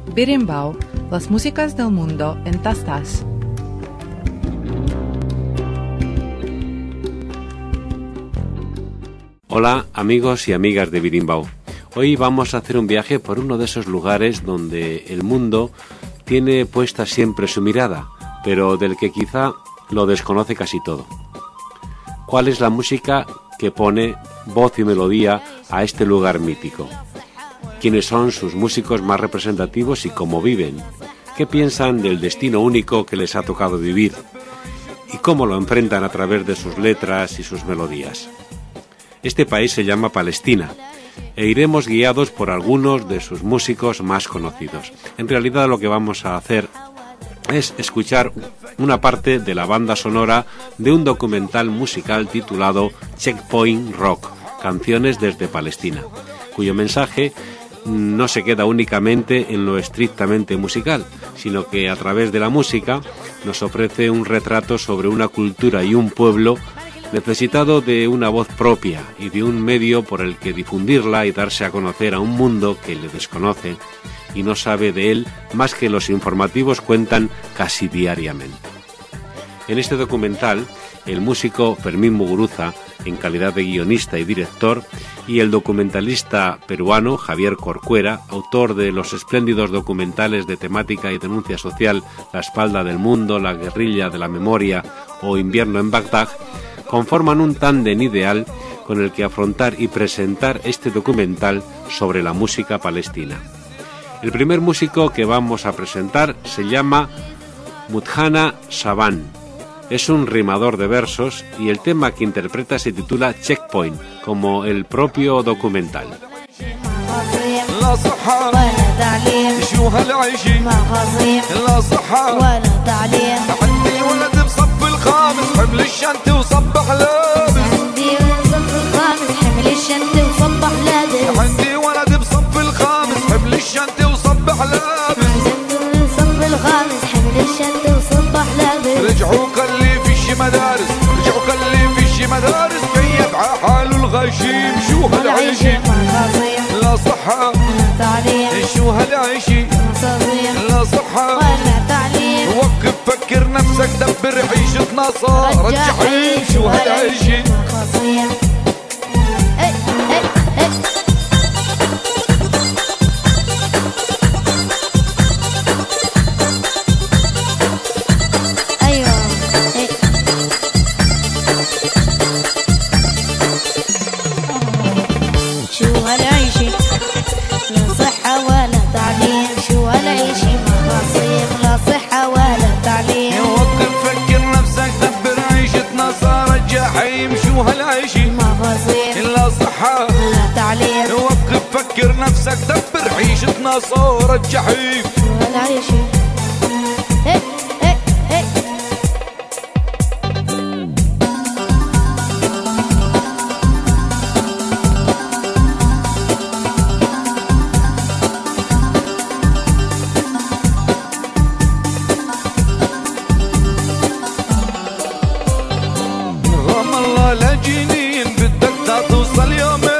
Berimbau, las músicas del mundo en Tastas. Hola amigos y amigas de Berimbau. Hoy vamos a hacer un viaje por uno de esos lugares donde el mundo tiene puesta siempre su mirada, pero del que quizá lo desconoce casi todo. ¿Cuál es la música que pone voz y melodía a este lugar mítico? ¿Quiénes son sus músicos más representativos y cómo viven? ¿Qué piensan del destino único que les ha tocado vivir? ¿Y cómo lo enfrentan a través de sus letras y sus melodías? Este país se llama Palestina e iremos guiados por algunos de sus músicos más conocidos. En realidad lo que vamos a hacer es escuchar una parte de la banda sonora de un documental musical titulado Checkpoint Rock, Canciones desde Palestina, cuyo mensaje no se queda únicamente en lo estrictamente musical, sino que a través de la música nos ofrece un retrato sobre una cultura y un pueblo necesitado de una voz propia y de un medio por el que difundirla y darse a conocer a un mundo que le desconoce y no sabe de él más que los informativos cuentan casi diariamente. En este documental, el músico Fermín Muguruza, en calidad de guionista y director, y el documentalista peruano Javier Corcuera, autor de los espléndidos documentales de temática y denuncia social La espalda del mundo, La guerrilla de la memoria o Invierno en Bagdad, conforman un tándem ideal con el que afrontar y presentar este documental sobre la música palestina. El primer músico que vamos a presentar se llama Mudhana Shaban. Es un rimador de versos y el tema que interpreta se titula Checkpoint, como el propio documental. لا صحة ولا تعليم شو هالعيشي لا صحة ولا تعليم عندي ولد بصف الخامس حمل الشنطة وصبح لابس عندي ولد بصف الخامس حمل الشنطة وصبح لابس عندي ولد بصف الخامس حمل الشنطة وصبح لابس صف الخامس حمل الشنطة وصبح لابس رجعوا كلي في شي مدارس رجعوا كلي في شي مدارس كيف ع حاله الغشيم شو هالعيشي لا صحة تعليم شو هالعيشي لا صحة ولا تعليم وقف فكر نفسك دبر عيشة نصارى الجحيم شو هالعيشي فكر نفسك دبر عيشتنا صارت جحيم ولا عيشي رام الله لا جنين بدك توصل يومين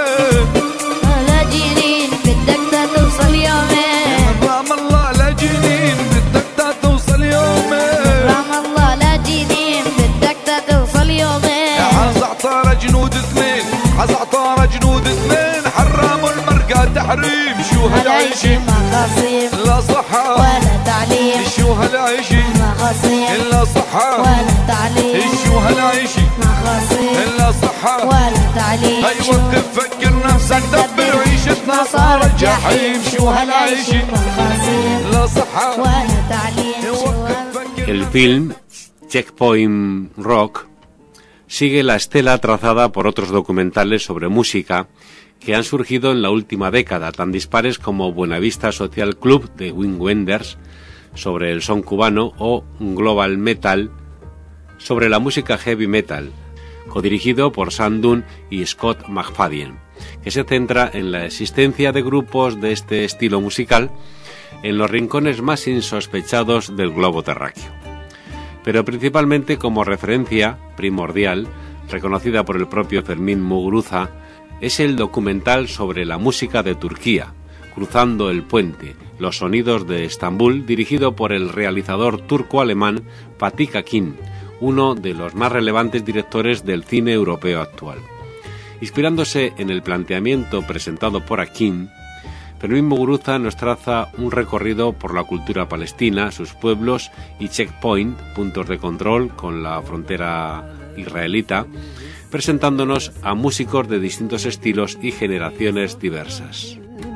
عزعطارة جنود اثنين حرموا المرقى تحريم شو هالعيشي لا صحة ولا تعليم شو هالعيشي إلا صحة ولا تعليم شو هالعيشي إلا صحة ولا تعليم هاي وقف فكر نفسك دبر عيشتنا صارت جحيم شو هالعيشي لا صحة ولا تعليم. El film Checkpoint Rock sigue la estela trazada por otros documentales sobre música que han surgido en la última década, tan dispares como Buenavista Social Club de Wim Wenders sobre el son cubano o Global Metal sobre la música heavy metal, codirigido por Sam Dunn y Scott McFadden, que se centra en la existencia de grupos de este estilo musical en los rincones más insospechados del globo terráqueo, pero principalmente como referencia primordial, reconocida por el propio Fermín Muguruza, es el documental sobre la música de Turquía, Cruzando el puente, los sonidos de Estambul, dirigido por el realizador turco-alemán Fatih Akin, uno de los más relevantes directores del cine europeo actual. Inspirándose en el planteamiento presentado por Akin, Fermín Muguruza nos traza un recorrido por la cultura palestina, sus pueblos y checkpoint, puntos de control con la frontera israelita, presentándonos a músicos de distintos estilos y generaciones diversas.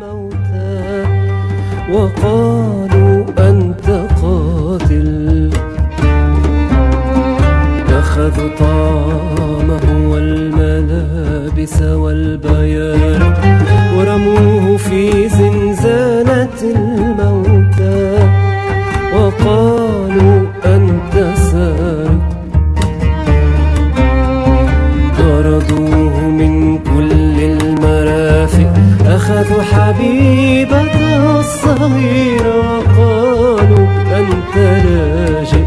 ورموه في زنزانة الموتى وقالوا أنت سارق طردوه من كل المرافق أخذوا حبيبته الصغيرة وقالوا أنت لاجئ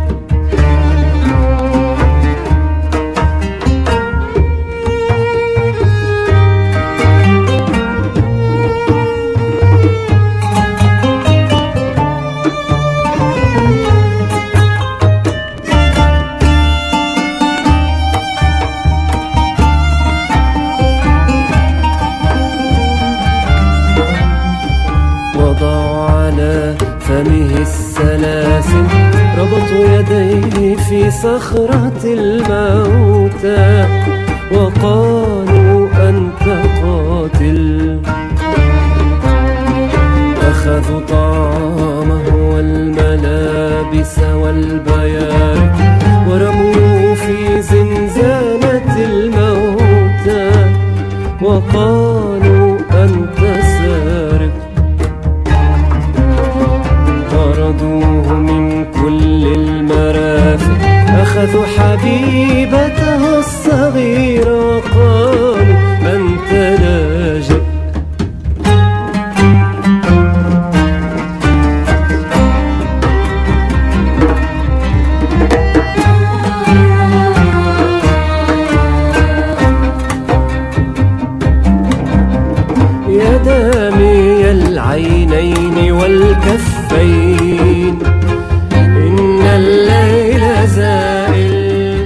في صخرة الموتى وقالوا أنت قاتل أخذوا طعامه والملابس والبيارق ورموه في زنزانة الموتى وقالوا أنت سارق طردوه من كل المرافق أخذوا حبيبته الصغيرة وقالوا أنت لاجئ يا دامي العينين والكفين إن الليل زائل.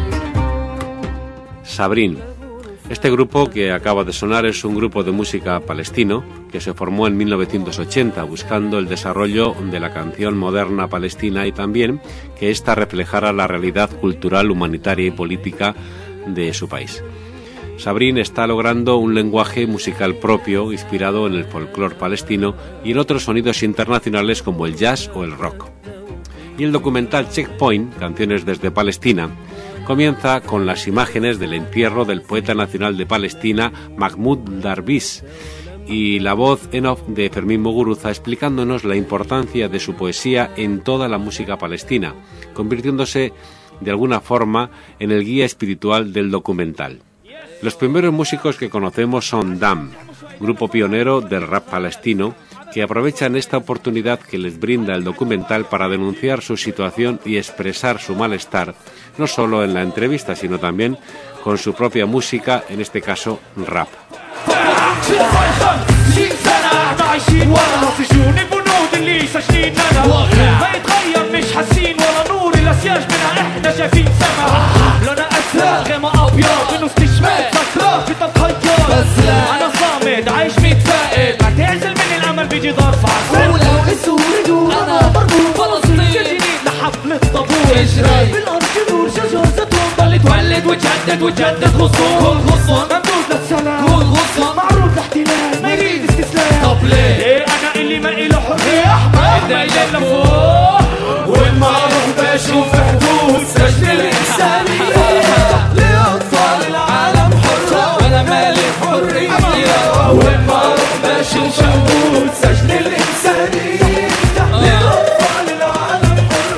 Sabrín. Este grupo que acaba de sonar es un grupo de música palestino que se formó en 1980 buscando el desarrollo de la canción moderna palestina y también que ésta reflejara la realidad cultural, humanitaria y política de su país. Sabrín está logrando un lenguaje musical propio inspirado en el folclore palestino y en otros sonidos internacionales como el jazz o el rock. Y el documental Checkpoint, Canciones desde Palestina, comienza con las imágenes del entierro del poeta nacional de Palestina, Mahmoud Darwish, y la voz en off de Fermín Muguruza explicándonos la importancia de su poesía en toda la música palestina, convirtiéndose de alguna forma en el guía espiritual del documental. Los primeros músicos que conocemos son Dam, grupo pionero del rap palestino, que aprovechan esta oportunidad que les brinda el documental para denunciar su situación y expresar su malestar, no solo en la entrevista, sino también con su propia música, en este caso rap. بيجي ظرف عسل ولو السوري وانا برضو فلسطين تجيني لحفل الطابور اجري بالارض جذور شجر زيتون ضل تولد وتجدد وتجدد غصون ممدود للسلام معروض لاحتلال ما يريد استسلام طب ليه انا اللي ما إله حرية احمد الدايلة لفوق وين ما اروح بشوف حدود سجن الانسانية لاطفال العالم حرة وانا مالي حرية وين ما اروح بشوف حدود سجن الإنسانية لأطفال العالم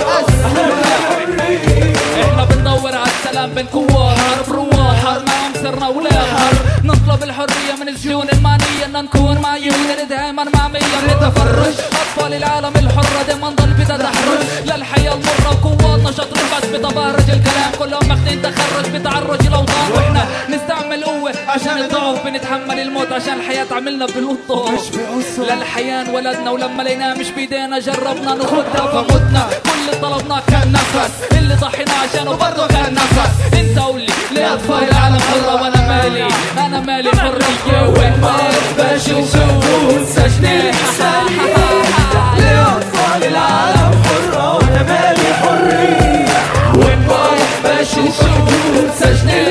حرية. إحنا بندور على السلام بين قوات حرب رواح حرب ما مصرنا ولا حرب نطلب الحرية من السجون المانية إن نكون معيون دائما معمية نتفرج أطفال العالم الحرة دائما ضل بدها تحرج للحياة المرة وقواتنا شاطرين بس بتبرج الكلام كلهم ماخدين تخرج بتعرج الاوطان، واحنا نستعمل قوة عشان نضعف، بنتحمل الموت عشان الحياة عملنا بنقطه للحياة ولدنا، ولما لقيناها مش بيدينا جربنا ناخدها فمتنا. كل اللي طلبناه كان نفس، اللي ضحينا عشانه برضه كان نفس. انت قولي ليه اطفال العالم حرة وانا مالي، انا مالي حرية وين ما بشوف سجني. ليه اطفال العالم حرة وانا مالي حرية وين ما بشوف سجني.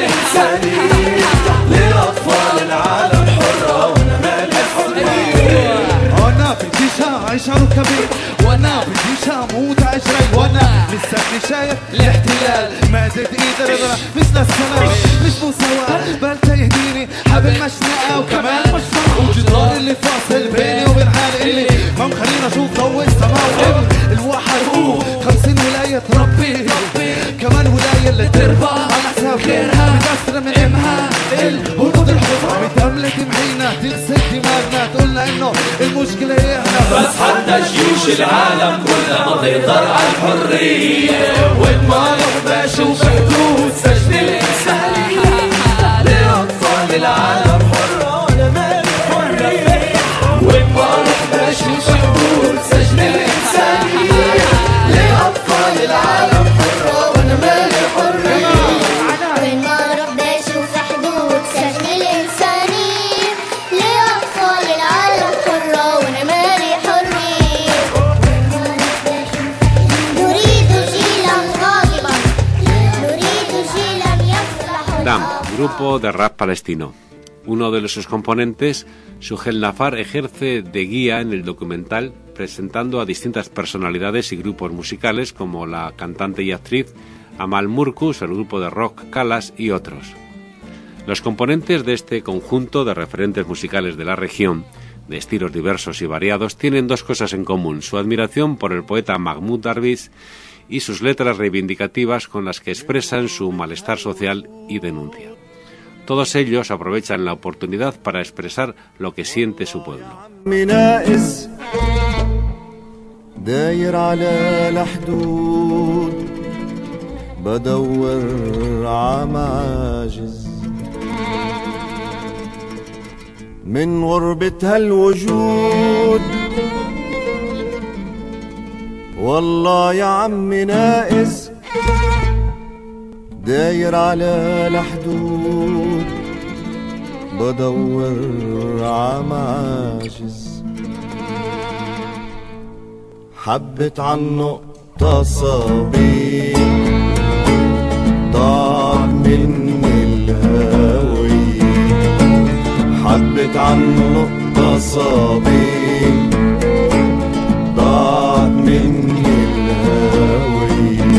ليه اطفال العالم حرة وانا مالي حرية. انا بدي عايش كبير، وانا بدي اموت عشري، وانا لساتني شايف الاحتلال مادت ايد رضا مثل السلام. مش مساواة بل تهديني حبل مشنقة وكمان مشنقة، وجدار اللي فاصل بيني وبين حالي اللي ما مخلينا اشوف ضوء السماء. الواحد هو 50 ولاية ربي كمان ولاية اللي تربى على حساب غيرها، بتأثر من امها الهدود الحمراء، بتملى تمحينا تغسل دماغنا، تقولنا انه المشكلة هي احنا بس. حتى جيوش العالم كلها ما تقدر على الحرية وين ما اروح بشوف حدود سجن الإنسانية. لأطفال العالم حرة وانا مالي حرية وين ما اروح بشوف حدود سجن الإنسانية. لأطفال العالم حرة وانا مالي حرية وين ما اروح بشوف حدود سجن الإنسانية. لأطفال العالم حرة وانا مالي حرية. نريد جيلا غاضبا، نريد جيلا يفرح. DAM, grupo de rap palestino. Uno de sus componentes, Suhel Nafar, ejerce de guía en el documental, presentando a distintas personalidades y grupos musicales como la cantante y actriz Amal Murkus, el grupo de rock Kalas y otros. Los componentes de este conjunto de referentes musicales de la región, de estilos diversos y variados, tienen dos cosas en común: su admiración por el poeta Mahmoud Darwish y sus letras reivindicativas con las que expresan su malestar social y denuncia. Todos ellos aprovechan la oportunidad para expresar lo que siente su pueblo. داير على الحدود بدور عماجز من غربة هالوجود. والله يا عمي نائز داير على الحدود بدور عماجز. حبت عالنقطة صبي ضاع مني الهوية. حبت عالنقطة صبي ضاع مني الهوية.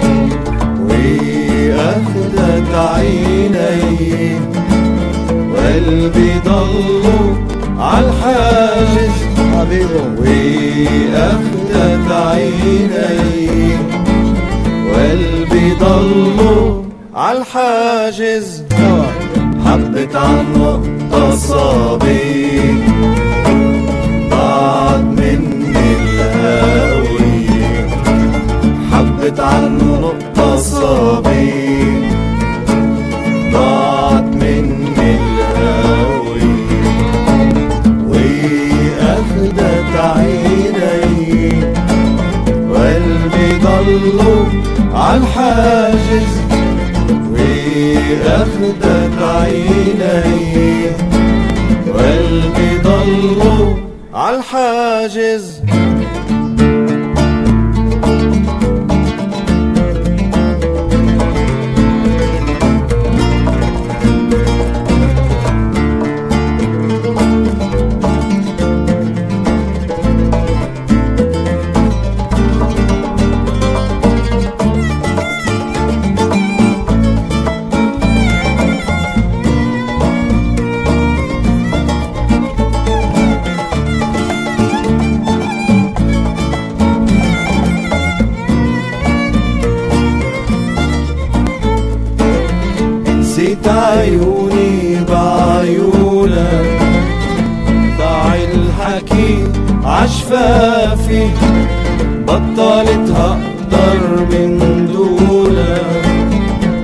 وأخدت عيني وقلبي ضلوا عالحاجز حبيبه. وأخدت عيني وقلبي ضلوا عالحاجز. حبت عالنقطة صبي ضاعت مني الهوية. حبت عالنقطة صبي ضاعت مني الهوية. وأخدت عيني وقلبي ضلوا عالحاجز. وأخدت عيني وقلبي ضلوا عالحاجز. نسيت عيوني بعيونك ضاع الحكي عشفافي. بطلت هقدر من دونك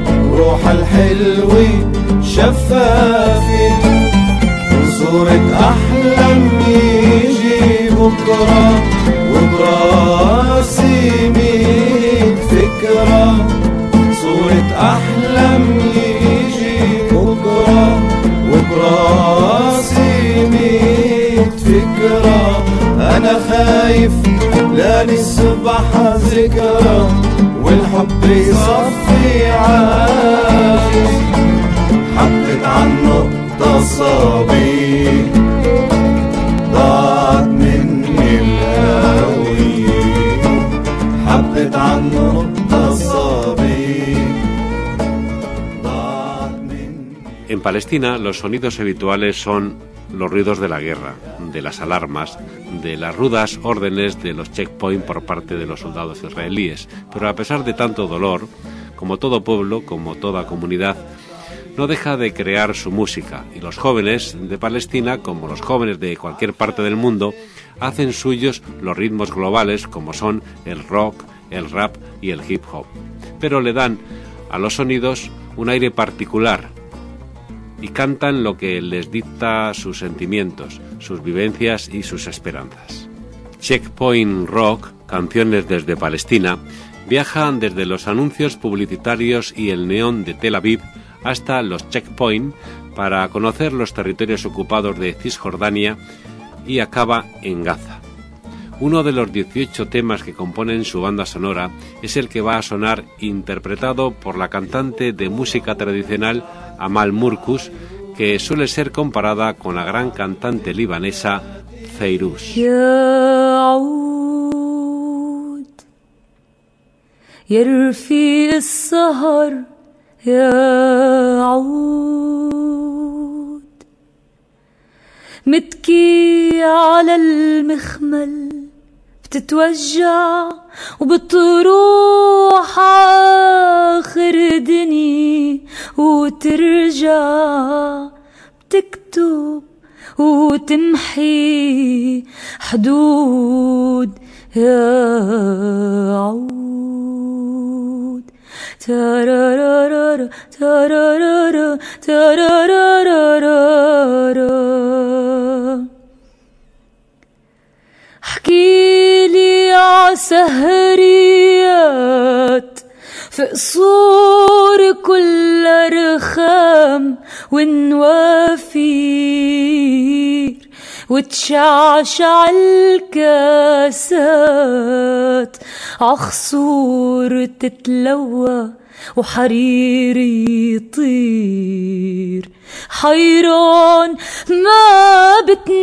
نوري شفافي وصورة أحلام يجي بكرة وبراسي ميت فكرة صورة أحلام يجي بكرة وبراسي ميت فكرة أنا خايف لا نصبح ذكرى والحب يصفي عاجز حبت عن نقطة صبي ضاعت مني الهوية حبت عن نقطة صبي ضاعت مني. En Palestina, los sonidos habituales son los ruidos de la guerra, de las alarmas, de las rudas órdenes de los checkpoints por parte de los soldados israelíes. Pero a pesar de tanto dolor, como todo pueblo, como toda comunidad, no deja de crear su música, y los jóvenes de Palestina, como los jóvenes de cualquier parte del mundo, hacen suyos los ritmos globales como son el rock, el rap y el hip hop. Pero le dan a los sonidos un aire particular y cantan lo que les dicta sus sentimientos, sus vivencias y sus esperanzas. Checkpoint Rock, canciones desde Palestina, viajan desde los anuncios publicitarios y el neón de Tel Aviv hasta los checkpoint para conocer los territorios ocupados de Cisjordania y acaba en Gaza. Uno de los 18 temas que componen su banda sonora es el que va a sonar interpretado por la cantante de música tradicional Amal Murkus, que suele ser comparada con la gran cantante libanesa Feiruz. متكي على المخمل بتتوجع وبتروح آخر دني وترجع بتكتب وتمحي حدود يا عود تارارارا تارارارا تارارارا حكيلي عسهريات في قصور كل رخام ونوافير وتشعشع الكاسات عخصور تتلوى وحرير يطير حيران ما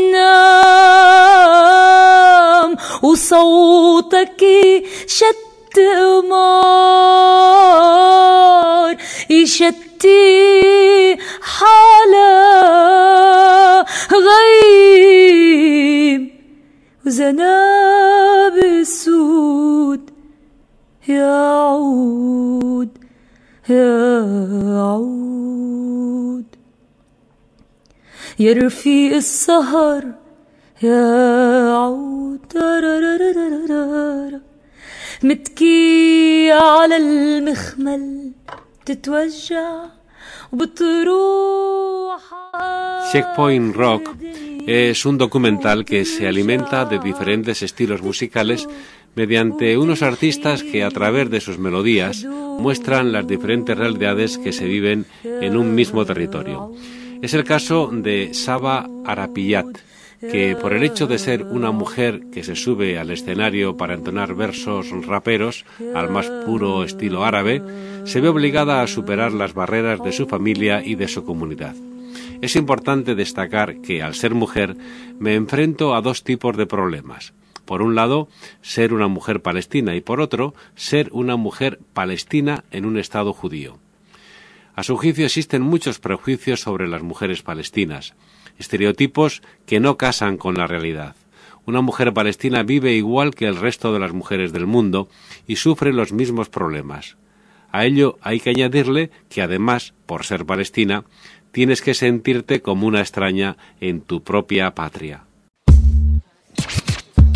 بتنام وصوتك شت قمار يشتي حالا غيب وزناب السود يا عود يا عود يا رفيق السهر يا عود متكي على المخمل تتوجع وبتروح. Checkpoint Rock es un documental que se alimenta de diferentes estilos musicales mediante unos artistas que a través de sus melodías muestran las diferentes realidades que se viven en un mismo territorio. Es el caso de Saba Arapiyat, que por el hecho de ser una mujer que se sube al escenario para entonar versos raperos al más puro estilo árabe, se ve obligada a superar las barreras de su familia y de su comunidad. Es importante destacar que, al ser mujer, me enfrento a dos tipos de problemas. Por un lado, ser una mujer palestina y por otro, ser una mujer palestina en un Estado judío. A su juicio existen muchos prejuicios sobre las mujeres palestinas, estereotipos que no casan con la realidad. Una mujer palestina vive igual que el resto de las mujeres del mundo y sufre los mismos problemas. A ello hay que añadirle que además, por ser palestina, tienes que sentirte como una extraña en tu propia patria.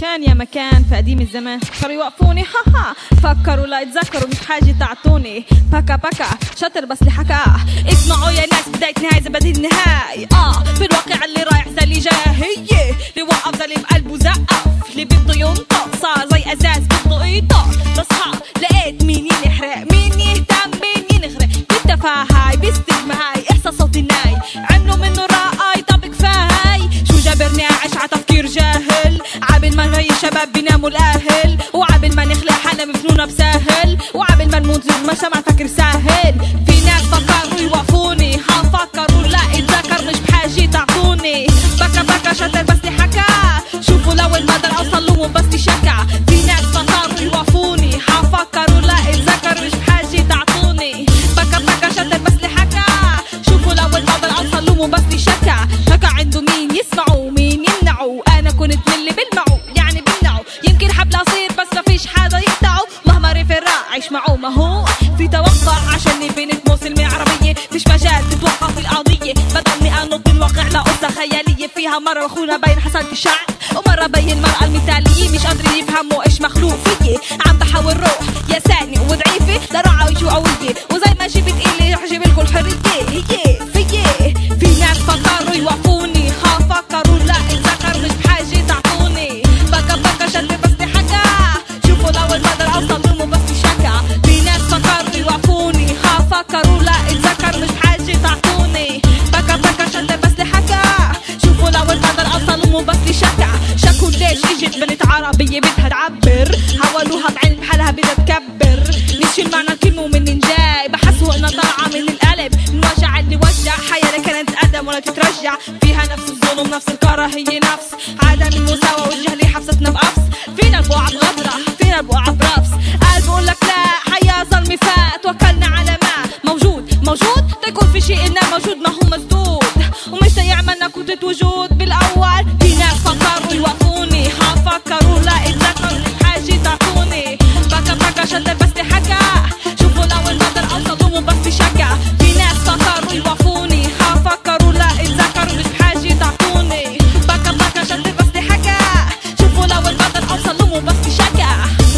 كان يا مكان في قديم الزمان فكروا يوقفوني ها فكروا لا يتذكروا مش حاجة تعطوني باكا باكا شاطر بس لحكا اسمعوا يا ناس بداية نهاية زبادي النهاية في الواقع اللي رايح زي اللي جاي هي اللي وقف زي اللي بقلبه زقف اللي بده ينطق صار زي ازاز بده يطق بصحى لقيت مين ينحرق مين يهتم مين ينغرق بالتفاهة باستجمة هاي احساس صوتي ناي عملوا منه رأي طب كفاي شو جابرني اعيش ع تفكير جاهل عابل ما هي شباب بيناموا الاهل وعابل ما نخلق حالنا بفنونا بساهل وعابل ما نموت ما شمع فكر ساهل في ناس فكروا يوقفوني فكروا لا اتذكر مش بحاجة تعطوني بكا بكا شاطر بس لحكا شوفوا لو المدر اوصل لهم بس لشكا في ناس فكروا يوقفوني فكروا لا اتذكر مش بحاجة تعطوني بكا بكا شاطر بس لحكا شوفوا لو المدر اوصل لهم بس لشكا شكا عنده مين يسمعوا مين يمنعوا انا كنت من اللي بلمعوا يعني بمنعوا يمكن حبل اصير بس ما فيش حدا يقطعوا اللهم رفراء عيش معه ما هو في توقع عشان بنت مسلمة عربية فيش مجال تتوقف القضية بدل انط من واقع لقصة خيالية فيها مرة اخونا بين حسنة الشعر ومرة بين المرأة المثالية مش قادرين يفهموا ايش مخلوق فيي عم بحاول روح يا ساني وضعيفة لراعة وشو قوية وزي ما جبت إلي رح جيب لكم الحرية هي فيي في ناس فكروا يوقفوني فكروا لا اتذكر مش بحاجة تعطوني بكا بكا شد بس لحكا شوفوا لو المدر اوصل لهم بس لشكا في ناس فكروا يوقفوني فكروا لا اتذكر مش بحاجة تعطوني بكا بكا شد بس لحكا شوفوا لو المدر اوصل لهم بس لشكا شكوا ليش اجت بنت عربية بدها تعبر حولوها بعلم بحالها بدها تكبر مش المعنى الكلمة ومن جاي بحسوا انها طالعة من القلب من وجع اللي وجع حياة لا كانت تقدم ولا تترجع فيها نفس الظلم نفس الكراهية نفس عدم المساواة والجهل حبستنا بقفص فينا البقعة بغطرة فينا البقعة برفس قلب بقول لك لا حياة ظلمي فات توكلنا على ما موجود تكون في شيء إنه موجود ما هو مسدود ومش يعملنا كنت وجود بالأول في ناس فكروا يوقفوني فكروا لا اتذكروا حاجة تعطوني بكا بكا شد بس لحكا شوفوا لو المدر اوصل لهم بس لشكا في ناس فكروا يوقفوني فكروا لا اتذكروا مش بحاجة تعطوني بكا بكا شد بس لحكا شوفوا لو المدر اوصل لهم بس لشكا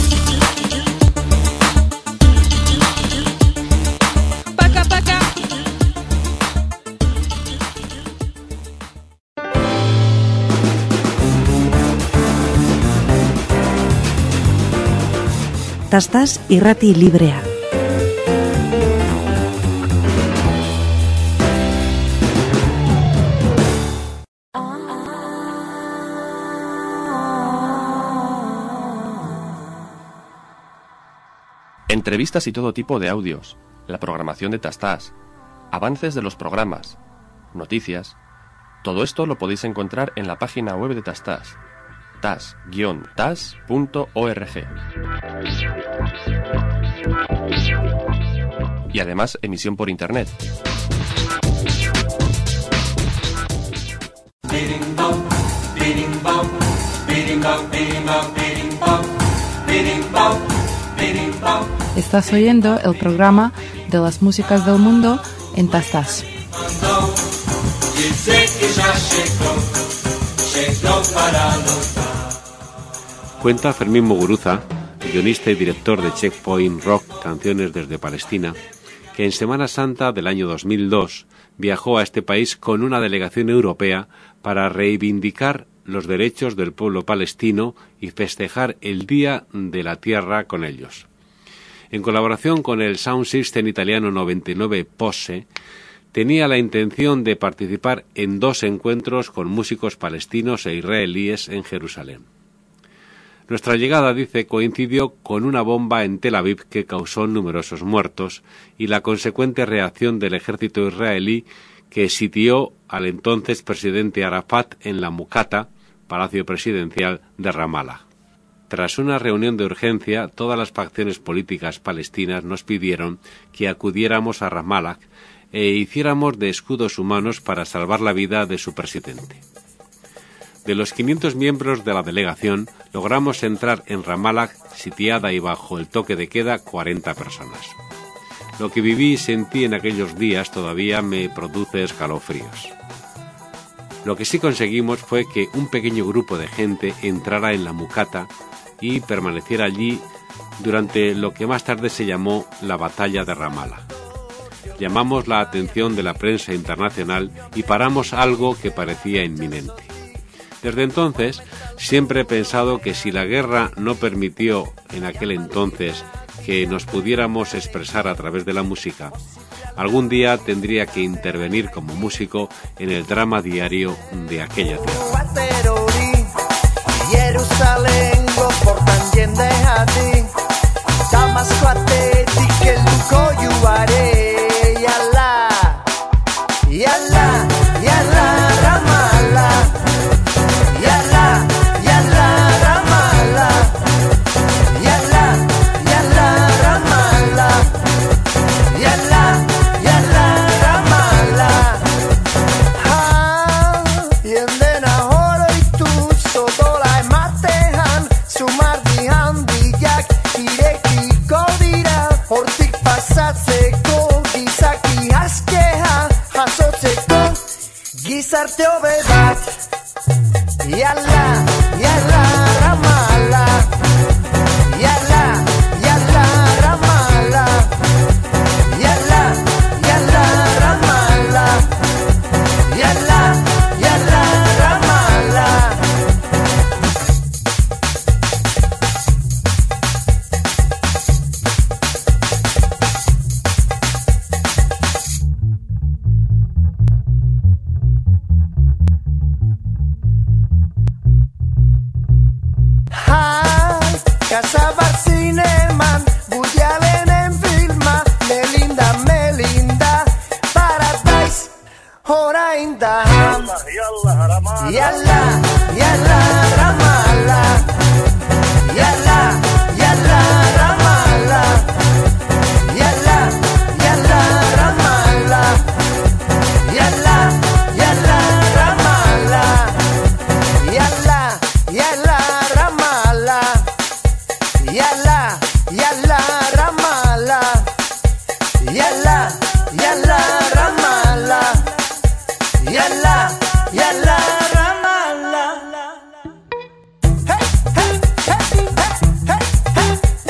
بكا بكا Tastas irrati librea. Entrevistas y todo tipo de audios, la programación de Tastas, avances de los programas, noticias. Todo esto lo podéis encontrar en la página web de Tastas, tas-tas.org. Y además emisión por internet. Estás oyendo el programa de las músicas del mundo en Tastas. Cuenta Fermín Muguruza, guionista y director de Checkpoint Rock, Canciones desde Palestina, que en Semana Santa del año 2002 viajó a este país con una delegación europea para reivindicar los derechos del pueblo palestino y festejar el Día de la Tierra con ellos. En colaboración con el Sound System italiano 99 Pose, tenía la intención de participar en 2 encuentros con músicos palestinos e israelíes en Jerusalén. Nuestra llegada, dice, coincidió con una bomba en Tel Aviv que causó numerosos muertos y la consecuente reacción del ejército israelí que sitió al entonces presidente Arafat en la Muqata, Palacio Presidencial de Ramallah. Tras una reunión de urgencia, todas las facciones políticas palestinas nos pidieron que acudiéramos a Ramallah e hiciéramos de escudos humanos para salvar la vida de su presidente. De los 500 miembros de la delegación, logramos entrar en Ramallah, sitiada y bajo el toque de queda, 40 personas. Lo que viví y sentí en aquellos días todavía me produce escalofríos. Lo que sí conseguimos fue que un pequeño grupo de gente entrara en la Mucata y permaneciera allí durante lo que más tarde se llamó la Batalla de Ramala. Llamamos la atención de la prensa internacional y paramos algo que parecía inminente. Desde entonces, siempre he pensado que si la guerra no permitió en aquel entonces que nos pudiéramos expresar a través de la música, algún día tendría que intervenir como músico en el drama diario de aquella tierra. Gizarte hobe bat, yalla, yalla, Ramala, yalla, yalla, Ramala, yalla, yalla, Ramala, yalla, yalla, Ramala. Kasabar zineman, Budialenen filma, Melinda, Melinda, Paradise, orain da. Yalla, yalla, Ramala, yalla, yalla, Ramala, yalla, yalla, Ramala, yalla, yalla, Ramala, yalla, yalla, Ramala. Yalla, yalla, Ramala, yalla, yalla, Ramala, yalla, yalla, Ramala. Hey, hey, hey, hey, hey,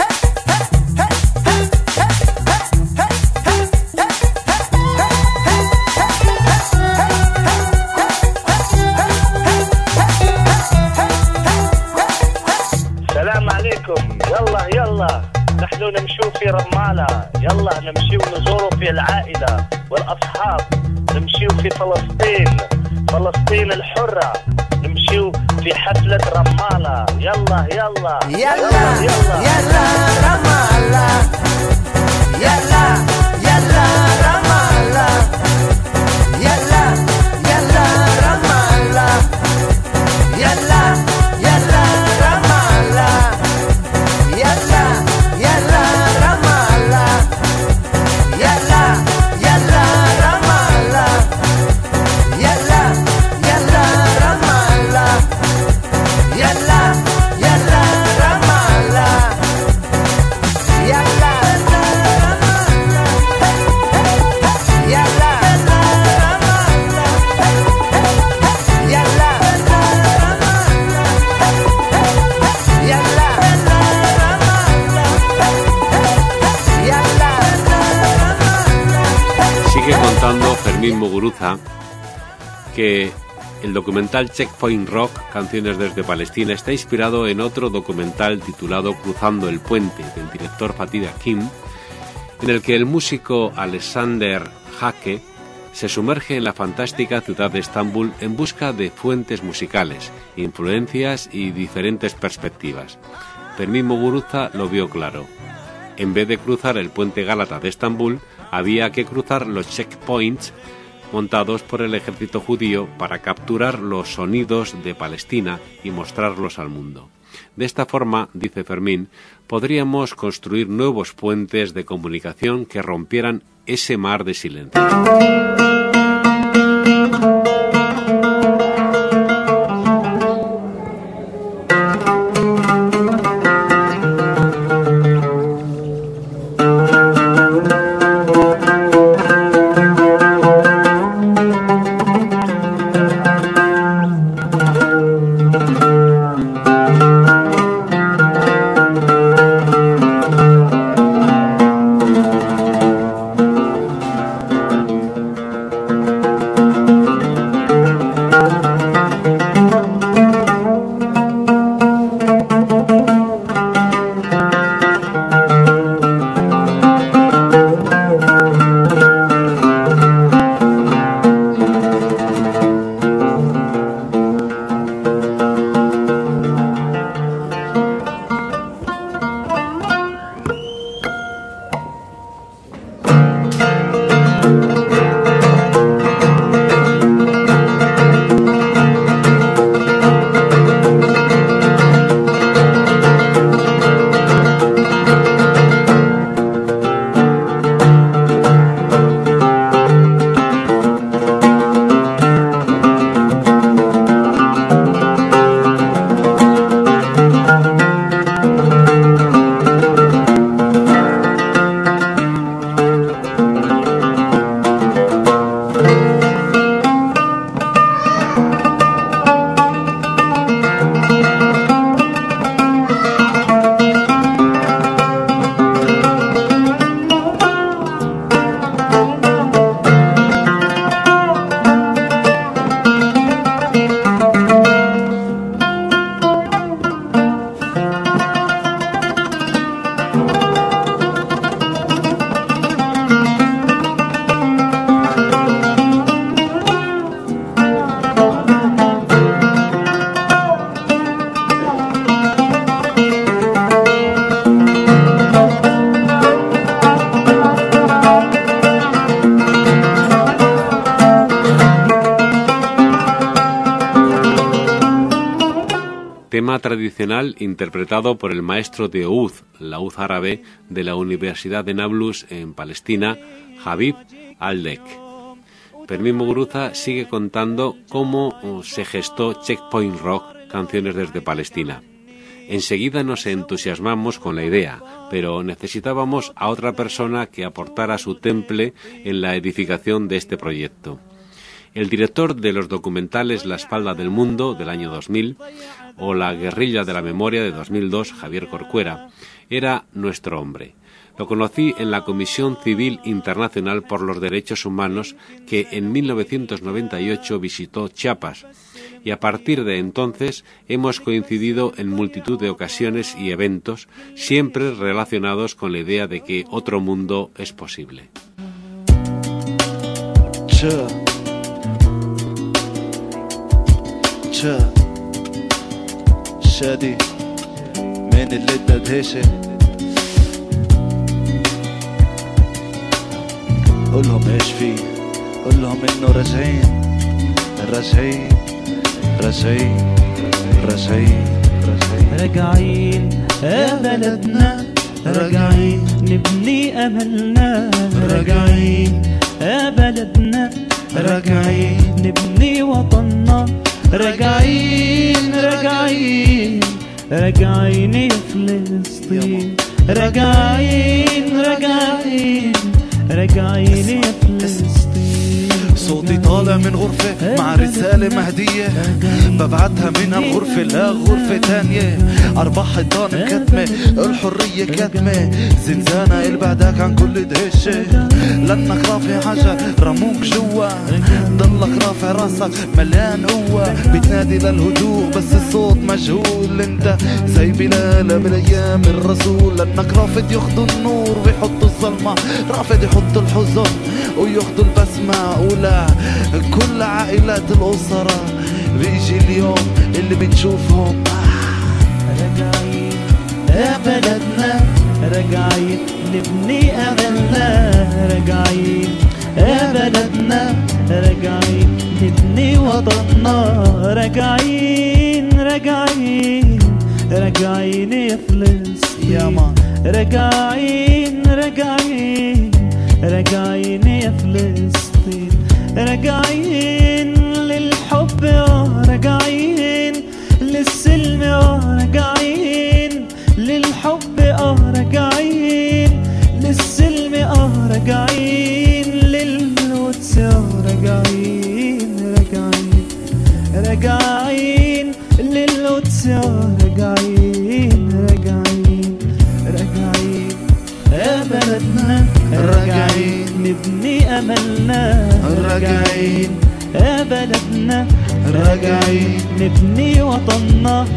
السلام عليكم. يلا يلا نحن نمشي في رمالة، يلا نمشي ونزور في العائلة والأصحاب، نمشي في فلسطين، فلسطين الحرة، نمشي في حفلة رمالة. يلا يلا يلا يلا يلا رمالة، يلا يلا رمالة، يلا يلا رمالة، يلا يلا رمالة، يلا يلا رمالة، يلا يلا رمالة، يلا يلا رمالة، يلا يلا رمالة، يلا Sigue contando Fermín Muguruza que el documental Checkpoint Rock, Canciones desde Palestina, está inspirado en otro documental titulado Cruzando el Puente, del director Fatih Akin, en el que el músico Alexander Hake se sumerge en la fantástica ciudad de Estambul en busca de fuentes musicales, influencias y diferentes perspectivas. Fermín Muguruza lo vio claro. En vez de cruzar el puente Gálata de Estambul, había que cruzar los checkpoints montados por el ejército judío para capturar los sonidos de Palestina y mostrarlos al mundo. De esta forma, dice Fermín, podríamos construir nuevos puentes de comunicación que rompieran ese mar de silencio. tema tradicional interpretado por el maestro de oud, la oud árabe de la Universidad de Nablus en Palestina, Habib Aldek. Fermín Muguruza sigue contando cómo se gestó Checkpoint Rock, canciones desde Palestina. Enseguida nos entusiasmamos con la idea, pero necesitábamos a otra persona que aportara su temple en la edificación de este proyecto. El director de los documentales La espalda del mundo, del año 2000, o La guerrilla de la memoria, de 2002, Javier Corcuera, era nuestro hombre. Lo conocí en la Comisión Civil Internacional por los Derechos Humanos, que en 1998 visitó Chiapas, y a partir de entonces hemos coincidido en multitud de ocasiones y eventos, siempre relacionados con la idea de que otro mundo es posible. شادي من اللي تدهشه قولهم ايش فيه قولهم انه راجعين راجعين راجعين راجعين راجعين يا بلدنا راجعين نبني املنا راجعين يا بلدنا راجعين نبني وطننا راجعين راجعين راجعين يا فلسطين راجعين راجعين راجعين يا فلسطين. صوتي طالع من غرفة مع رسالة مهدية ببعتها من الغرفة لغرفة تانية. 4 حيطان مكتمة الحرية كتمة زنزانة البعدك عن كل دهشة لأنك رافع حجر رموك جوا ضلك رافع راسك مليان قوة بتنادي للهدوء بس الصوت مجهول. انت زي بلال بالايام الرسول لأنك رافض ياخدوا النور ويحطوا الظلمة رافض يحطوا الحزن وياخدوا البسمة أولى كل عائلات الأسرة. بيجي اليوم اللي بنشوفهم راجعين يا بلدنا راجعين نبني أملنا راجعين يا بلدنا راجعين نبني وطننا راجعين راجعين راجعين يا فلسطين راجعين راجعين راجعين يا فلسطين راجعين للحب راجعين للسلم راجعين للحب راجعين للسلم راجعين للقدس راجعين راجعين راجعين للقدس راجعين راجعين راجعين يا بلدنا راجعين نبني أملنا راجعين يا بلدنا راجعين نبني وطننا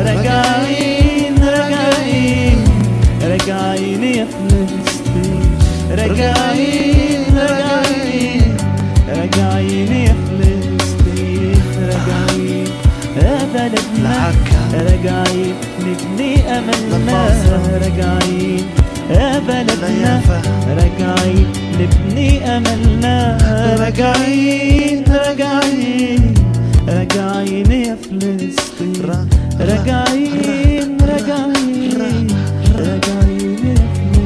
راجعين راجعين راجعين يا فلسطين راجعين راجعين راجعين يا فلسطين راجعين يا بلدنا راجعين نبني أملنا راجعين يا بلدنا راجعين نبني أملنا راجعين راجعين راجعين يا فلسطين راجعين راجعين راجعين يا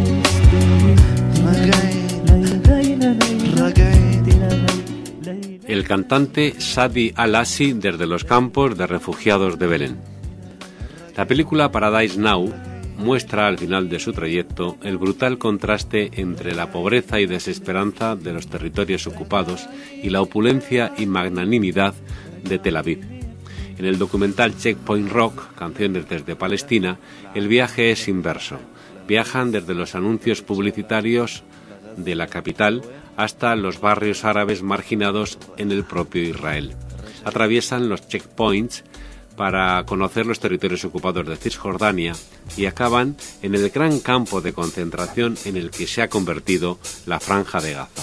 فلسطين. El cantante Sadi Al-Assi desde los campos de refugiados de Belén. La película Paradise Now muestra al final de su trayecto el brutal contraste entre la pobreza y desesperanza de los territorios ocupados y la opulencia y magnanimidad de Tel Aviv. En el documental Checkpoint Rock, canciones desde Palestina, el viaje es inverso. Viajan desde los anuncios publicitarios de la capital hasta los barrios árabes marginados en el propio Israel. Atraviesan los checkpoints para conocer los territorios ocupados de Cisjordania y acaban en el gran campo de concentración en el que se ha convertido la Franja de Gaza.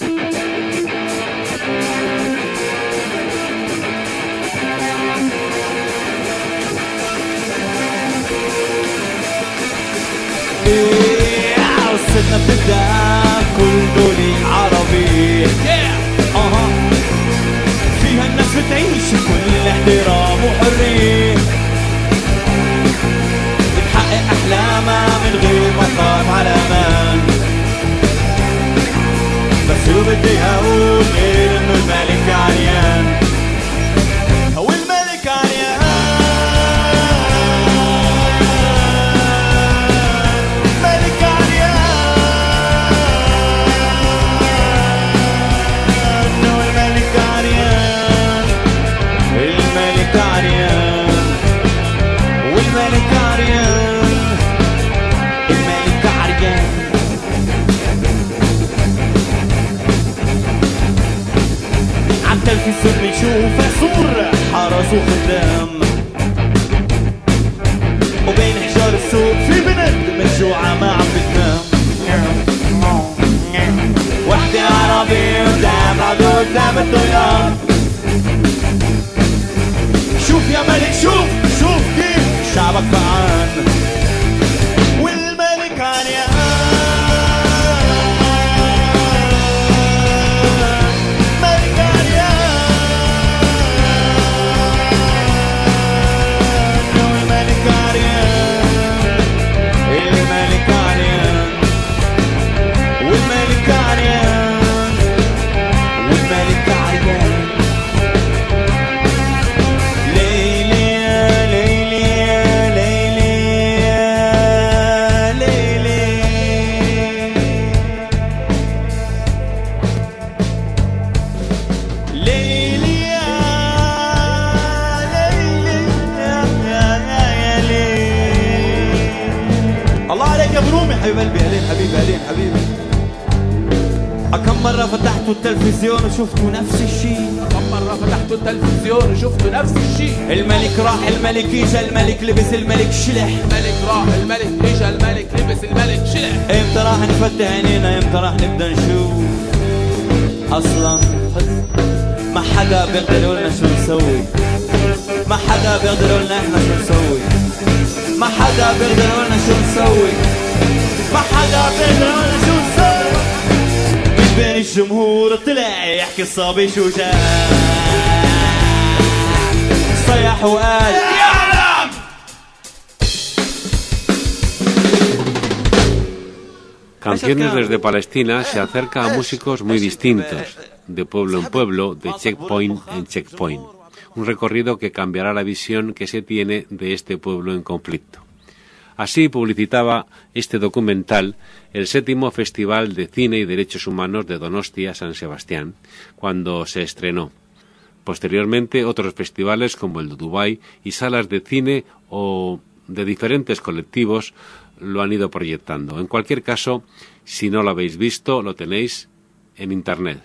وصلنا بدا كل دولي عربي فيها الناس بتعيش بكل احترام وحرية بدي اقول انه الملك عريان والملك عريان ملك عريان والملك عريان الملك عريان والملك عريان الملك عريان عالتلفزيون بنشوف سور حرس وخدام وبين حجار السوق في بنت مجوعة ما عم بتنام وحدة عربية قدام عدو قدام الطيار شوف يا ملك شوف شوف كيف شعبك بعان والملك عريان ملك عريان والملك عريان الملك عريان والملك عريان والملك عريان ليلي يا ليلي يا ليلي يا ليلي ليلي يا ليلي يا ليلي الله عليك يا برومي حبيب قلبي هلين حبيبي هلين حبيبي كم مرة فتحتوا التلفزيون وشفتوا نفس الشيء كم مرة فتحتوا التلفزيون وشفتوا نفس الشيء الملك راح الملك اجا الملك لبس الملك شلح الملك راح الملك اجا الملك لبس الملك شلح امتى راح نفتح عينينا امتى راح نبدا نشوف اصلا ما حدا بيقدر يقولنا شو نسوي ما حدا بيقدر يقولنا احنا شو نسوي ما حدا بيقدر يقولنا شو نسوي ما حدا بيقدر يقولنا شو نسوي من بين الجمهور طلع يحكي الصبي شجاع صيح وقال Canciones desde Palestina se acerca a músicos muy distintos, de pueblo en pueblo, de checkpoint en checkpoint. Un recorrido que cambiará la visión que se tiene de este pueblo en conflicto. Así publicitaba este documental el 7º Festival de Cine y Derechos Humanos de Donostia San Sebastián, cuando se estrenó. Posteriormente, otros festivales como el de Dubái y salas de cine o de diferentes colectivos lo han ido proyectando. En cualquier caso, si no lo habéis visto, lo tenéis en Internet.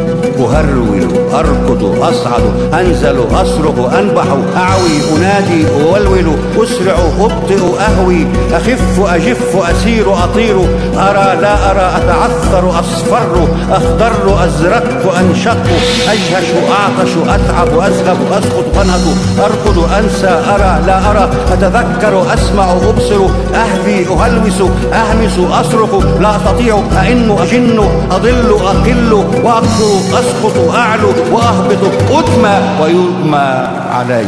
أهرول أركض أصعد أنزل أصرخ أنبح أعوي أنادي أولول أسرع أبطئ أهوي أخف أجف أسير أطير أرى لا أرى أتعثر أصفر أخضر أزرق أنشق أجهش أعطش أتعب أذهب أسقط أنهض أركض أنسى أرى لا أرى أتذكر أسمع أبصر أهبي أهلوس أهمس أصرخ لا أستطيع أئن أجن أضل أقل وأكثر أسقط أعلو وأهبط أدمى ويدمى علي.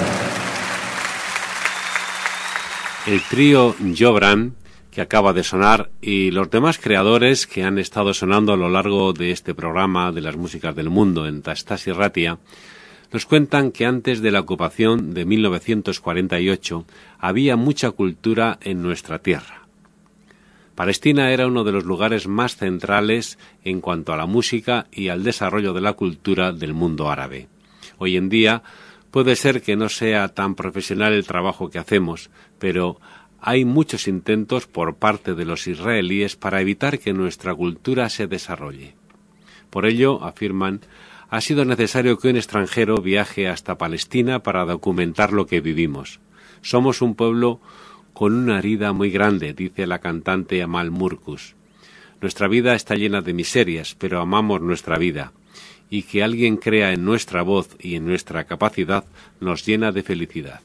El trío Jobran, que acaba de sonar, y los demás creadores que han estado sonando a lo largo de este programa de las músicas del mundo en Tastas y Ratia, nos cuentan que antes de la ocupación de 1948 había mucha cultura en nuestra tierra. Palestina era uno de los lugares más centrales en cuanto a la música y al desarrollo de la cultura del mundo árabe. Hoy en día puede ser que no sea tan profesional el trabajo que hacemos, pero hay muchos intentos por parte de los israelíes para evitar que nuestra cultura se desarrolle. Por ello, afirman, ha sido necesario que un extranjero viaje hasta Palestina para documentar lo que vivimos. Somos un pueblo con una herida muy grande, dice la cantante Amal Murkus. Nuestra vida está llena de miserias, pero amamos nuestra vida. Y que alguien crea en nuestra voz y en nuestra capacidad nos llena de felicidad.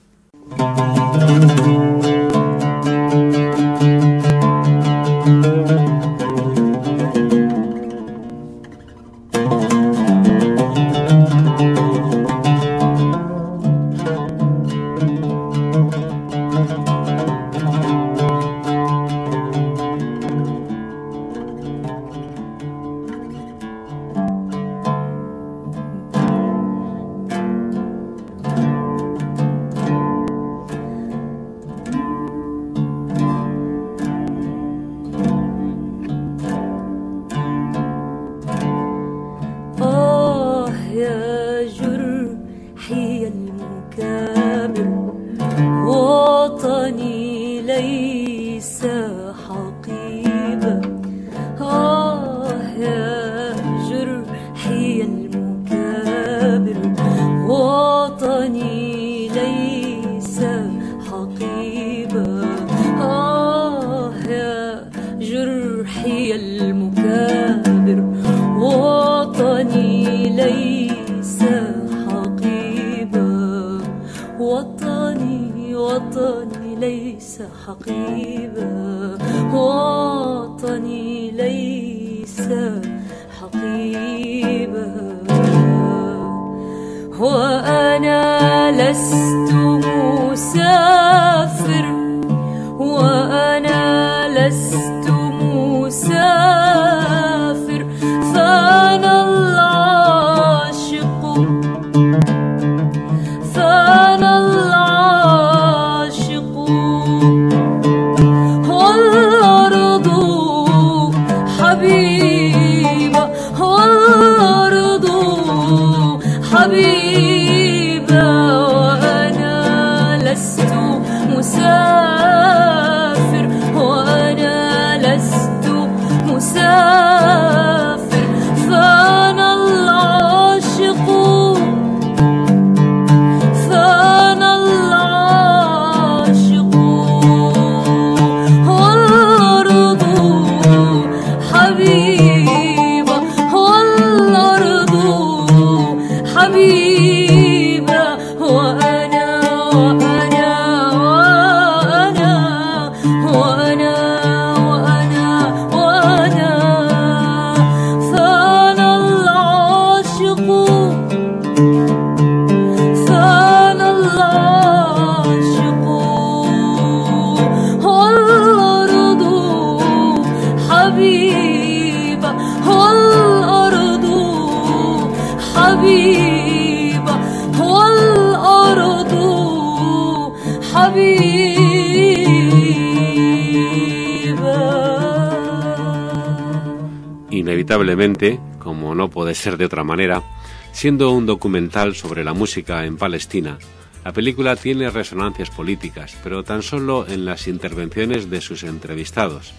Inevitablemente, como no puede ser de otra manera, siendo un documental sobre la música en Palestina, la película tiene resonancias políticas, pero tan solo en las intervenciones de sus entrevistados.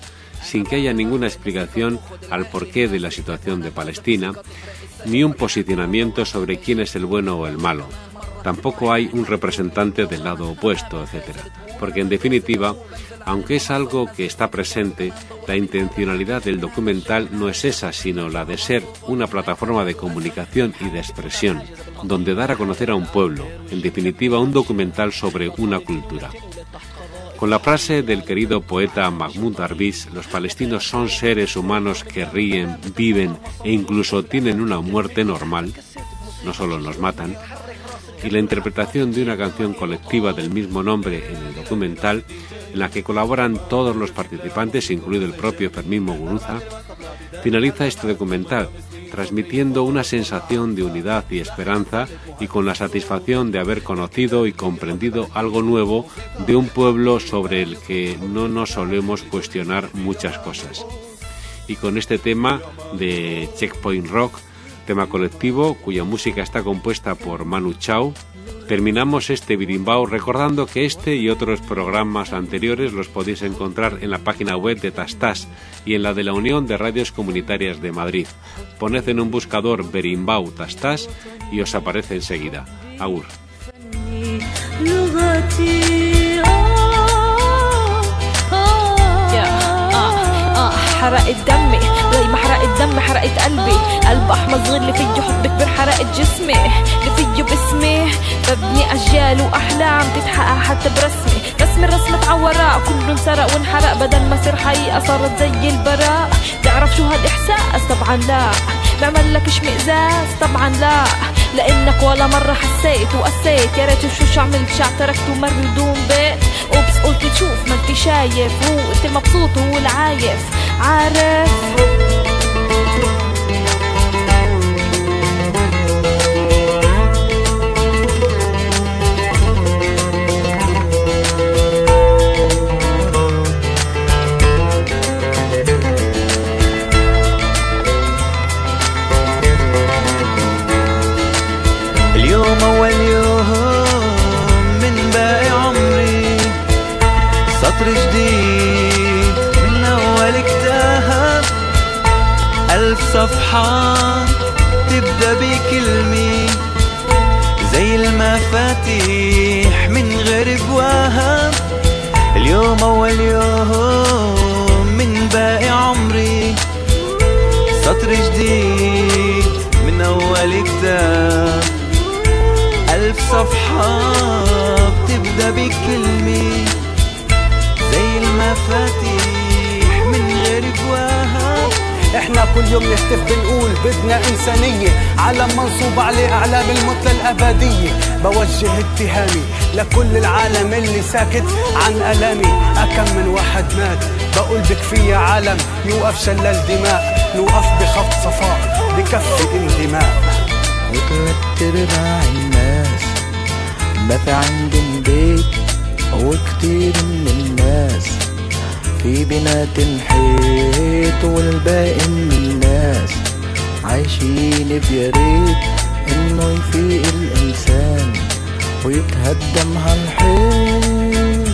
sin que haya ninguna explicación al porqué de la situación de Palestina, ni un posicionamiento sobre quién es el bueno o el malo. Tampoco hay un representante del lado opuesto, etc. Porque en definitiva, aunque es algo que está presente, la intencionalidad del documental no es esa, sino la de ser una plataforma de comunicación y de expresión, donde dar a conocer a un pueblo, en definitiva un documental sobre una cultura. Con la frase del querido poeta Mahmoud Darwish, los palestinos son seres humanos que ríen, viven e incluso tienen una muerte normal, no solo nos matan, y la interpretación de una canción colectiva del mismo nombre en el documental, en la que colaboran todos los participantes, incluido el propio Fermín Muguruza, finaliza este documental, transmitiendo una sensación de unidad y esperanza y con la satisfacción de haber conocido y comprendido algo nuevo de un pueblo sobre el que no nos solemos cuestionar muchas cosas. Y con este tema de Checkpoint Rock, tema colectivo cuya música está compuesta por Manu Chao, terminamos este Birimbao recordando que este y otros programas anteriores los podéis encontrar en la página web de Tastas y en la de la Unión de Radios Comunitarias de Madrid. Poned en un buscador Birimbao Tastas y os aparece enseguida. Agur. حرقت دمي زي ما حرقت دمي حرقت قلبي قلب احمر صغير اللي فيه حب كبير حرقت جسمي اللي فيه باسمي ببني اجيال واحلام تتحقق حتى برسمي الرسمة عوراء كله انسرق وانحرق بدل ما صير حقيقة صارت زي البراء تعرف شو هالاحساس طبعا لا بعمل لك اشمئزاز طبعا لا لانك ولا مرة حسيت وقسيت يا ريت شو عملت شو تركت ومر بدون بيت اوبس قلت تشوف ما انت شايف هو انت المبسوط وهو العايف عارف اليوم أول يوم من باقي عمري سطر جديد من أول كتاب 1000 صفحة تبدأ بكلمة زي المفاتيح من غير بواب اليوم أول يوم من باقي عمري سطر جديد من أول كتاب 1000 صفحة بتبدأ بكلمة زي المفاتيح من غير بواب احنا كل يوم نهتف بنقول بدنا إنسانية علم منصوب عليه أعلام المثلى الأبدية بوجه اتهامي لكل العالم اللي ساكت عن ألامي أكم من واحد مات بقول بكفي عالم يوقف شلال دماء نوقف بخط صفاء بكفي انتماء وثلاث ارباع الناس بات عندهم بيت وكتير من الناس في بنات الحيط والباقي من الناس عايشين بياريت انه يفيق الانسان ويتهدم هالحيط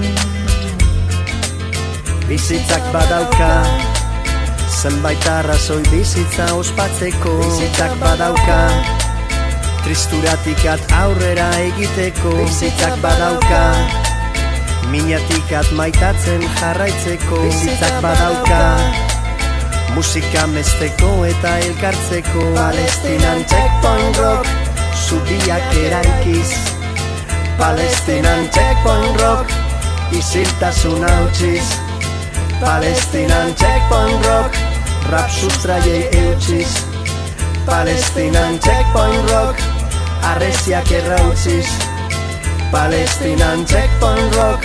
bizitzak badauka zenbait arrazoi bizitza ospatzeko bizitzak badauka tristuratik aurrera egiteko bizitzak badauka minatik maitatzen jarraitzeko bizitzak badauka musika mesteko eta elkartzeko Palestinan Checkpoint Rock zubiak eraikiz Palestinan Checkpoint Rock isiltasun hautsiz Palestinan Checkpoint Rock rap sustraiei eutsiz Palestinan Checkpoint Rock arreziak errautziz Palestinan Checkpoint Rock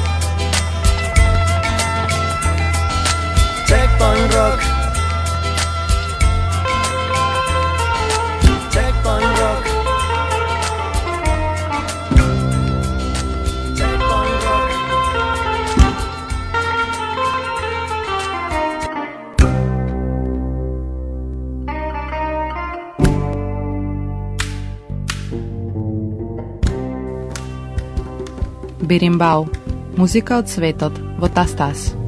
Checkpoint Rock Checkpoint Rock Checkpoint Rock Birimbao, muzika od svetот, во Tastas.